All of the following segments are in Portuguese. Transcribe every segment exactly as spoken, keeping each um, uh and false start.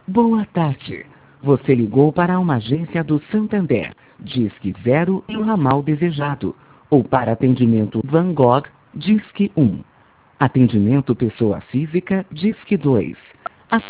Boa tarde. Você ligou para uma agência do Santander. Disque zero em um ramal desejado. Ou para atendimento Van Gogh, Disque um. Atendimento pessoa física, Disque dois. A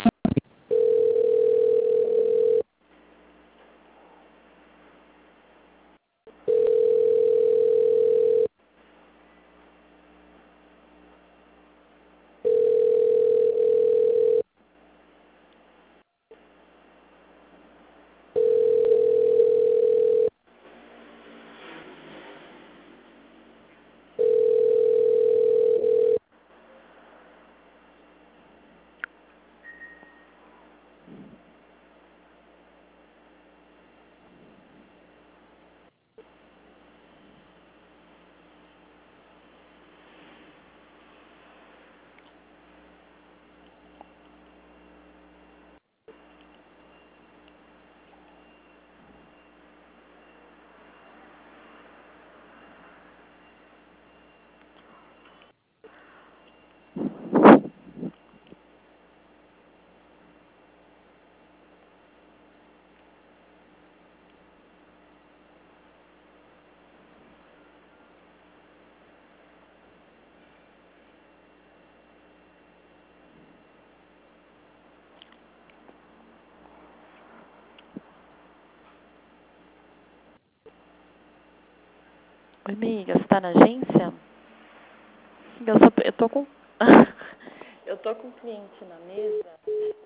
Oi, amiga, você tá na agência? Eu, só, eu tô com... eu tô com um cliente na mesa.